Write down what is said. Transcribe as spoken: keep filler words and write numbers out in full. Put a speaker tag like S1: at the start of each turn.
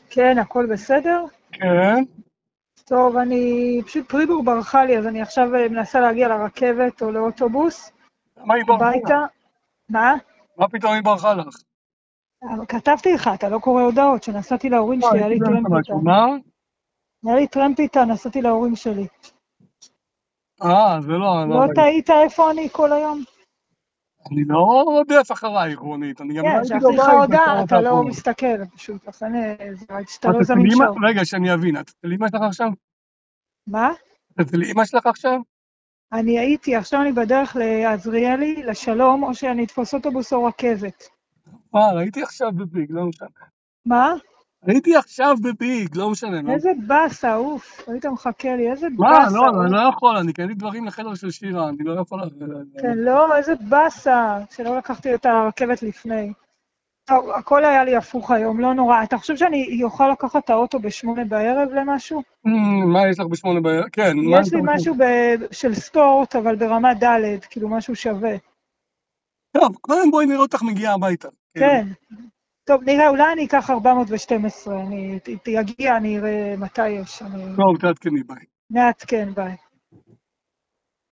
S1: כן, הכל בסדר?
S2: כן.
S1: טוב, אני פשוט פריבור ברחה לי, אז אני עכשיו מנסה להגיע לרכבת או לאוטובוס,
S2: מה היא ברחה לך?
S1: הביתה. מה?
S2: מה פתאום היא ברחה לך?
S1: כתבתי לך, אתה לא קורא הודעות, שנסעתי להורים
S2: לא,
S1: שלי, היה
S2: הייתי
S1: לי
S2: באמצע משהו.
S1: טרמפיטן.
S2: מה?
S1: היה לי טרמפיטן, נסעתי להורים שלי.
S2: אה, זה לא, לא
S1: לא
S2: ראיתי.
S1: טעית איפה אני כל היום?
S2: אני לא רודף אחריי עקרונית, אני גם לא
S1: כן,
S2: הייתי
S1: שלחתי לך
S2: בבית
S1: הודעה,
S2: בשעות
S1: אתה לא
S2: האחרונות.
S1: מסתכל, פשוט, לכן אה, זה ראיתי שאתה
S2: את
S1: לא
S2: אצל
S1: זמין
S2: אמא?
S1: שעות.
S2: רגע, שאני אבין, את אצל אמא שלך עכשיו?
S1: מה?
S2: את אצל אמא שלך עכשיו?
S1: אני הייתי, עכשיו אני בדרך לעזריאלי, לשלום, או שאני אתפוס אוטובוס או רכבת.
S2: וואלה, הייתי עכשיו בביג, לא משנה.
S1: מה?
S2: הייתי עכשיו בביג, לא משנה, לא
S1: איזה
S2: משנה.
S1: באסה, אוף, היית מחכה לי, איזה
S2: מה? לא,
S1: באסה,
S2: לא, אני
S1: אוף.
S2: לא יכול, אני קניתי דברים לחדר של שירה, אני לא יכול...
S1: כן, לא, איזה באסה, שלא לקחתי את הרכבת לפני. טוב, הכל היה לי הפוך היום, לא נורא. אתה חושב שאני אוכל לקחת את האוטו בשמונה בערב למשהו?
S2: אמ, מה יש לך בשמונה בערב? כן, מה
S1: יש
S2: אתה
S1: לי
S2: רוצה?
S1: משהו ב- של ספורט, אבל ברמה ד', כאילו משהו שווה.
S2: טוב, קודם בואי נראה אותך מגיעה הביתה. כאילו,
S1: כן. טוב, נראה, אולי אני אקח ארבע מאות ושתים עשרה, אני ת- תגיע, אני אראה מתי יש, אני
S2: טוב, תעדכני, ביי.
S1: מעדכן, ביי.